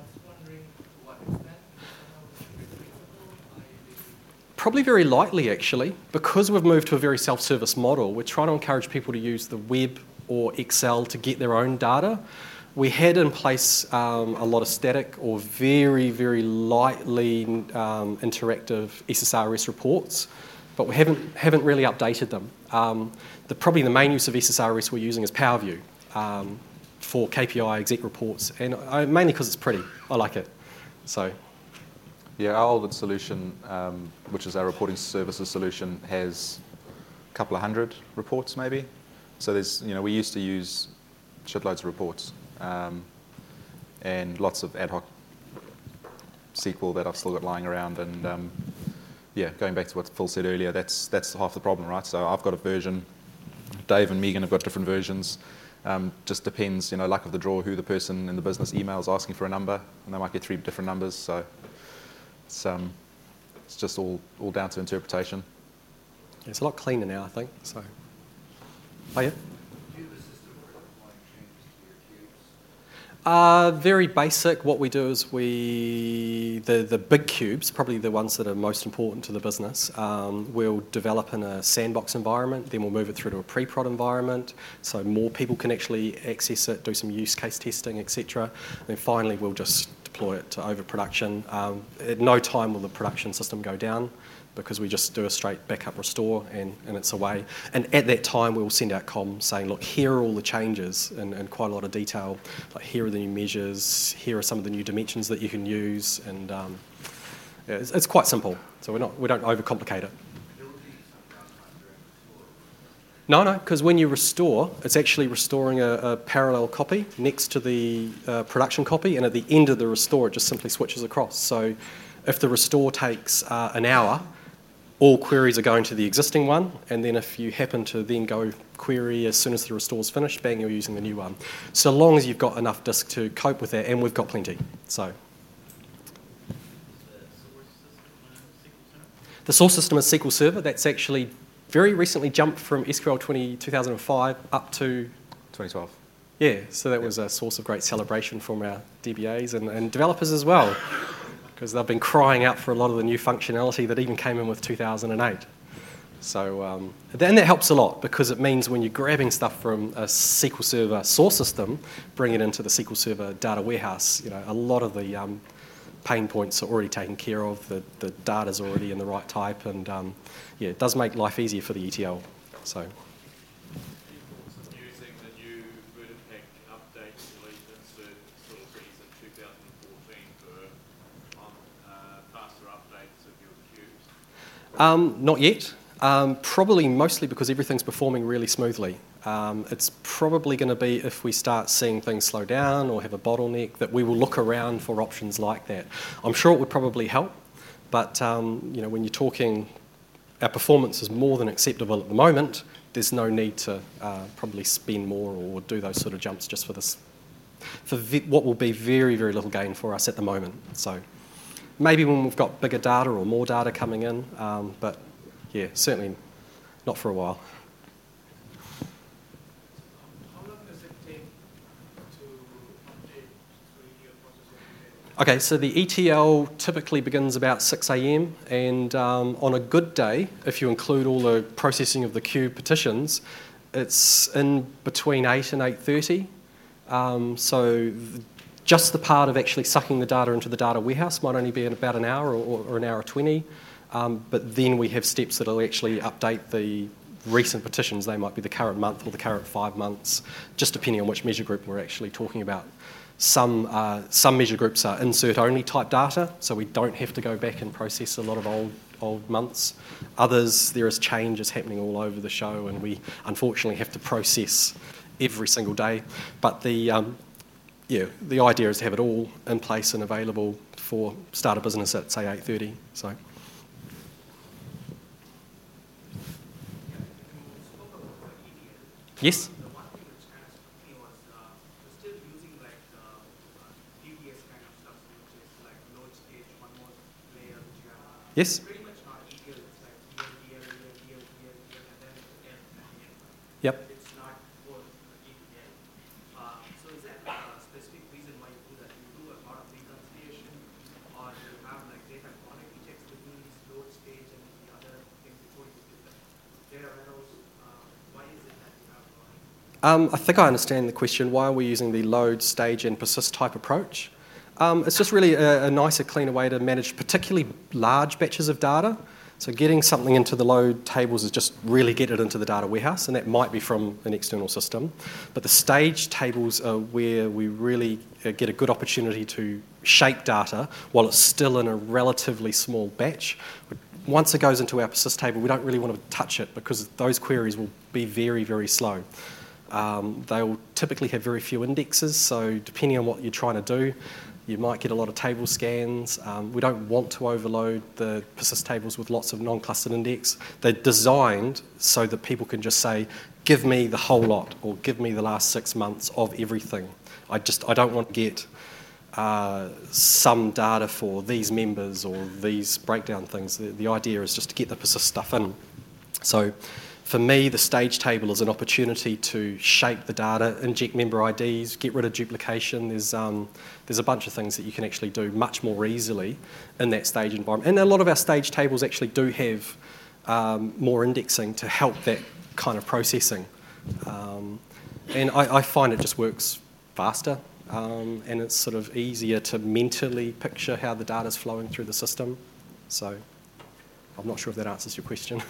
Probably very lightly, actually. Because we've moved to a very self-service model, we're trying to encourage people to use the web or Excel to get their own data. We had in place um, a lot of static or very, very lightly um, interactive S S R S reports, but we haven't, haven't really updated them. Um, the, probably the main use of S S R S we're using is PowerView um, for K P I exec reports, and I, mainly because it's pretty. I like it. So. Yeah, our Oldwood solution, um, which is our reporting services solution, has a couple of hundred reports maybe. So there's, you know, we used to use shitloads of reports um, and lots of ad hoc S Q L that I've still got lying around. And um, yeah, going back to what Phil said earlier, that's that's half the problem, right? So I've got a version, Dave and Megan have got different versions. Um, just depends, you know, luck of the draw, who the person in the business emails asking for a number, and they might get three different numbers. So. It's, um, it's just all, all down to interpretation. Yeah, it's a lot cleaner now, I think. So, oh yeah. Do you have a system for applying changes to your cubes? Uh, very basic. What we do is we the the big cubes, probably the ones that are most important to the business. Um, we'll develop in a sandbox environment. Then we'll move it through to a pre-prod environment, so more people can actually access it, do some use case testing, et cetera. And then finally, we'll just deploy it to over-production. Um, at no time will the production system go down, because we just do a straight backup restore and, and it's away. And at that time, we'll send out comms saying, look, here are all the changes in, in quite a lot of detail. Like, here are the new measures, here are some of the new dimensions that you can use, and um, yeah, it's, it's quite simple. So we're not, we don't overcomplicate it. No, no, because when you restore, it's actually restoring a, a parallel copy next to the uh, production copy, and at the end of the restore, it just simply switches across. So if the restore takes uh, an hour, all queries are going to the existing one, and then if you happen to then go query as soon as the restore's finished, bang, you're using the new one. So long as you've got enough disk to cope with that, and we've got plenty. So the source system is S Q L Server. That's actually very recently jumped from S Q L twenty, two thousand five up to twenty twelve. Yeah, so that was a source of great celebration from our D B As and, and developers as well, because they've been crying out for a lot of the new functionality that even came in with two thousand eight. So, um, and that helps a lot, because it means when you're grabbing stuff from a S Q L Server source system, bring it into the S Q L Server data warehouse, you know, a lot of the um, pain points are already taken care of, the, the data's already in the right type, and um, yeah, it does make life easier for the E T L. So. Using the new Vertipaq update release insert sort of things in two thousand fourteen for um, uh, faster updates of your queues? Um, not yet. Um, probably mostly because everything's performing really smoothly. Um, it's probably going to be if we start seeing things slow down or have a bottleneck that we will look around for options like that. I'm sure it would probably help, but um, you know, when you're talking, our performance is more than acceptable at the moment. There's no need to uh, probably spend more or do those sort of jumps just for this, for v- what will be very, very little gain for us at the moment. So, maybe when we've got bigger data or more data coming in, um, but yeah, certainly not for a while. How long does it take to update the E T L process every day? Okay, so the E T L typically begins about six a m and um, on a good day, if you include all the processing of the queue petitions, it's in between eight and eight thirty. Um, so th- just the part of actually sucking the data into the data warehouse might only be in about an hour or, or an hour twenty, um, but then we have steps that will actually update the recent petitions. They might be the current month or the current five months, just depending on which measure group we're actually talking about. Some, uh, some measure groups are insert-only type data, so we don't have to go back and process a lot of old, old months. Others, there is changes happening all over the show, and we unfortunately have to process every single day. But the, um, yeah, the idea is to have it all in place and available for start a business at, say, eight thirty. So. Yes? The one thing which kind of struck me was uh, we're still using like the uh, D B S kind of stuff, which is like load stage, one more layer, which you have. Yes? Pretty much not E T L, it's like E L, E L, E L, E L, E L, E L, and then N at the end. Yep. It's not for E T L. Uh, so is that a specific reason why you do that? You do a lot of reconciliation, or do you have like data quality checks between this load stage and the other thing before you do the data warehouse? Uh, why is it that you have uh, Um, I think I understand the question. Why are we using the load, stage, and persist type approach? Um, it's just really a, a nicer, cleaner way to manage particularly large batches of data. So getting something into the load tables is just really get it into the data warehouse, and that might be from an external system. But the stage tables are where we really uh, get a good opportunity to shape data while it's still in a relatively small batch. Once it goes into our persist table, we don't really want to touch it because those queries will be very, very slow. Um, they'll typically have very few indexes, so depending on what you're trying to do, you might get a lot of table scans. Um, we don't want to overload the persist tables with lots of non-clustered index. They're designed so that people can just say, give me the whole lot, or give me the last six months of everything. I just, I don't want to get uh, some data for these members or these breakdown things. The, the idea is just to get the persist stuff in. So for me, the stage table is an opportunity to shape the data, inject member I Ds, get rid of duplication. There's, um, there's a bunch of things that you can actually do much more easily in that stage environment. And a lot of our stage tables actually do have um, more indexing to help that kind of processing. Um, and I, I find it just works faster, um, and it's sort of easier to mentally picture how the data's flowing through the system. So I'm not sure if that answers your question.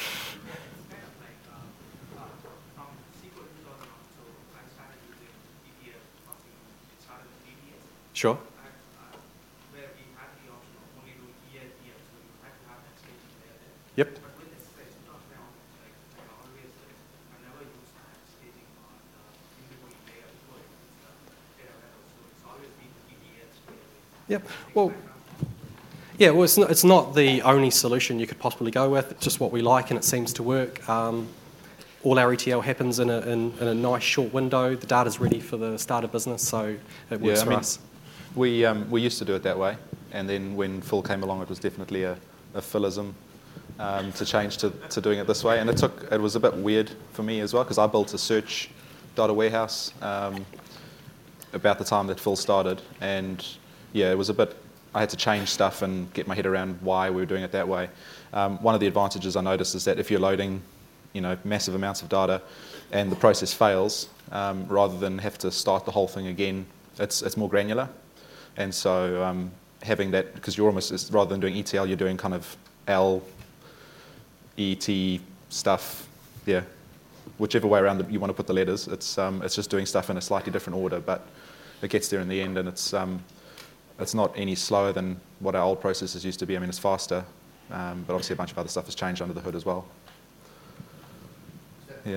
Sure. Where we had the option of only doing E L, E L, so you had to have that staging there. there. Yep. But with this stretch now, like I always, I never used to have staging on the in between layer before it was the data warehouse. So it's always been E T L straight away. Yep. Well, yeah. Well, it's not, it's not the only solution you could possibly go with. It's just what we like, and it seems to work. Um, all our E T L happens in a, in, in a nice short window. The data's ready for the start of business, so it works Yeah, I for mean, us. We, um, we used to do it that way, and then when Phil came along, it was definitely a, a Philism um, to change to, to doing it this way. And it took it was a bit weird for me as well, because I built a search data warehouse um, about the time that Phil started, and yeah, it was a bit. I had to change stuff and get my head around why we were doing it that way. Um, one of the advantages I noticed is that if you're loading, you know, massive amounts of data, and the process fails, um, rather than have to start the whole thing again, it's it's more granular. And so um, having that, because you're almost, rather than doing E T L, you're doing kind of L, E T stuff, yeah. Whichever way around you want to put the letters, it's um, it's just doing stuff in a slightly different order, but it gets there in the end, and it's um, it's not any slower than what our old processes used to be. I mean, it's faster, um, but obviously a bunch of other stuff has changed under the hood as well. Yeah.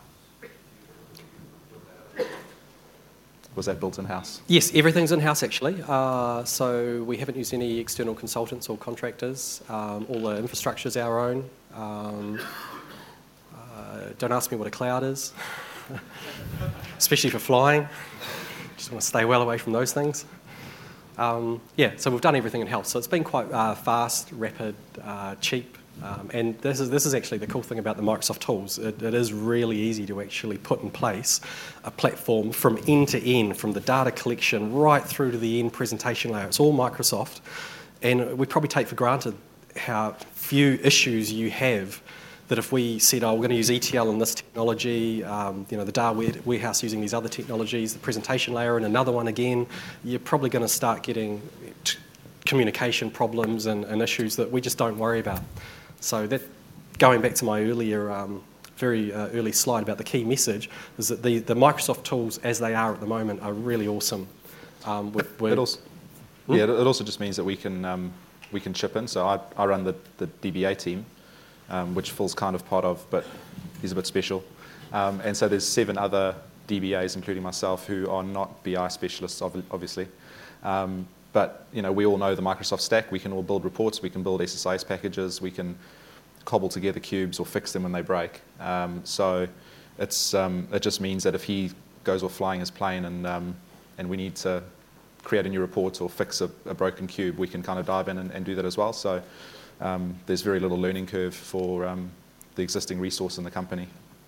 Was that built in-house? Yes, everything's in-house actually. Uh, so we haven't used any external consultants or contractors. Um, all the infrastructure's our own. Um, uh, don't ask me what a cloud is, especially for flying. Just want to stay well away from those things. Um, yeah, so we've done everything in-house. So it's been quite uh, fast, rapid, uh, cheap. Um, and this is this is actually the cool thing about the Microsoft tools. It, it is really easy to actually put in place a platform from end to end, from the data collection right through to the end presentation layer. It's all Microsoft. And we probably take for granted how few issues you have that if we said, oh, we're going to use E T L in this technology, um, you know, the data warehouse using these other technologies, the presentation layer and another one again, you're probably going to start getting t- communication problems and, and issues that we just don't worry about. So that, going back to my earlier, um, very uh, early slide about the key message, is that the, the Microsoft tools as they are at the moment are really awesome. Um, we're, we're, it also, hmm? Yeah, it also just means that we can um, we can chip in. So I, I run the, the D B A team, um, which Phil's kind of part of, but he's a bit special. Um, and so there's seven other D B As, including myself, who are not B I specialists, obviously. Um, But you know, we all know the Microsoft stack. We can all build reports. We can build S S I S packages. We can cobble together cubes or fix them when they break. Um, so it's um, it just means that if he goes off flying his plane and um, and we need to create a new report or fix a, a broken cube, we can kind of dive in and, and do that as well. So um, there's very little learning curve for um, the existing resource in the company.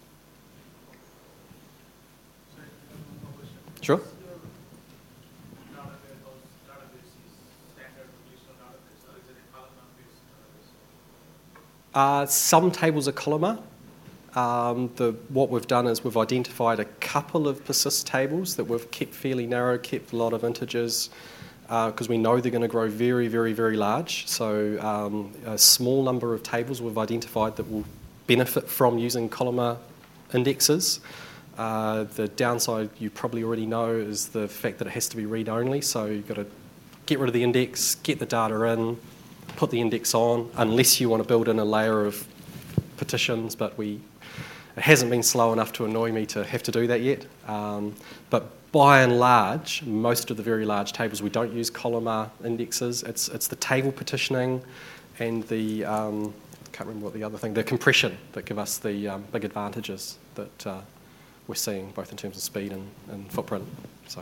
Sure. Uh, some tables are columnar. Um, the, what we've done is we've identified a couple of persist tables that we've kept fairly narrow, kept a lot of integers, because uh, we know they're going to grow very, very, very large. So um, a small number of tables we've identified that will benefit from using columnar indexes. Uh, the downside you probably already know is the fact that it has to be read-only, so you've got to get rid of the index, get the data in, put the index on, unless you want to build in a layer of partitions, but we it hasn't been slow enough to annoy me to have to do that yet. Um, but by and large, most of the very large tables, we don't use columnar indexes. It's it's the table partitioning and the, um, I can't remember what the other thing, the compression that give us the um, big advantages that uh, we're seeing, both in terms of speed and, and footprint. So.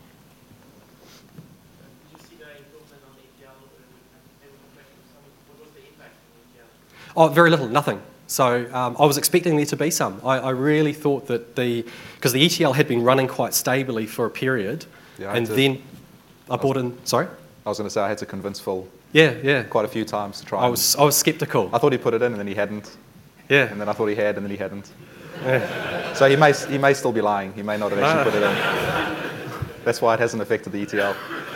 Oh, very little, nothing. So um, I was expecting there to be some. I, I really thought that the, because the E T L had been running quite stably for a period, yeah, and to, then I bought in, sorry? I was going to say I had to convince Phil yeah, yeah. quite a few times to try. I was, I was sceptical. I thought he put it in and then he hadn't. Yeah. And then I thought he had and then he hadn't. Yeah. So he may, he may still be lying. He may not have actually put it in. That's why it hasn't affected the E T L.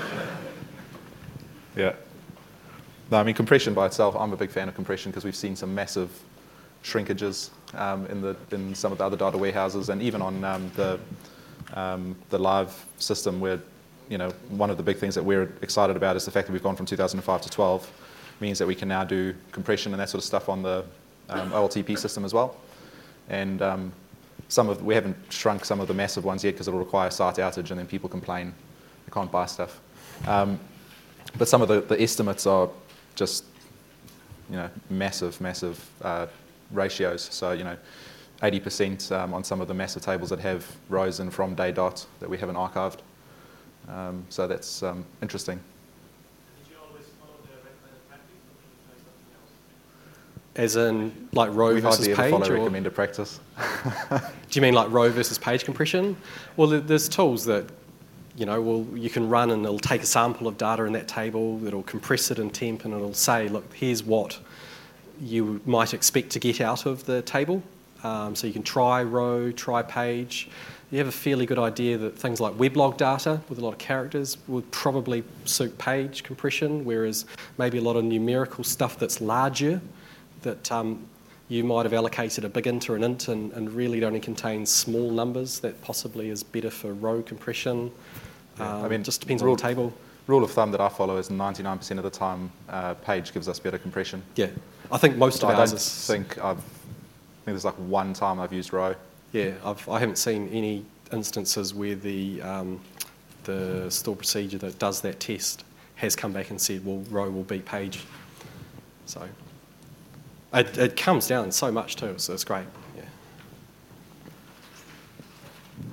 Yeah. No, I mean, compression by itself, I'm a big fan of compression because we've seen some massive shrinkages um, in the in some of the other data warehouses, and even on um, the um, the live system, where you know one of the big things that we're excited about is the fact that we've gone from two thousand five to twelve, means that we can now do compression and that sort of stuff on the um, O L T P system as well. And um, some of we haven't shrunk some of the massive ones yet because it'll require a site outage, and then people complain they can't buy stuff. Um, but some of the, the estimates are just you know massive, massive uh, ratios. So you know, eighty percent um, on some of the massive tables that have rows in from day dot that we haven't archived. Um, so that's um, interesting. Did you always follow the recommended practice, or did you try something else? As in, like row we versus hardly page? ever follow Or recommended practice. do you mean like row versus page compression? Well, there's tools that you know, well, you can run and it'll take a sample of data in that table, it'll compress it in temp, and it'll say, look, here's what you might expect to get out of the table. Um, so you can try row, try page. You have a fairly good idea that things like weblog data with a lot of characters would probably suit page compression, whereas maybe a lot of numerical stuff that's larger, that um, you might have allocated a big int or an int and, and really it only contains small numbers, that possibly is better for row compression. Yeah, Um, I mean, it just depends rule, on the table. Rule of thumb that I follow is ninety-nine percent of the time, uh, page gives us better compression. Yeah, I think most So of I ours don't is... think I've, I think there's like one time I've used row. Yeah, I've, I haven't seen any instances where the um, the store procedure that does that test has come back and said, well, row will beat page. So it, it comes down so much too, so it's great. Yeah.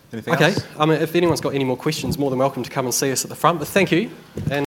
Anything Okay, else? I mean, if anyone's got any more questions, more than welcome to come and see us at the front. But thank you. And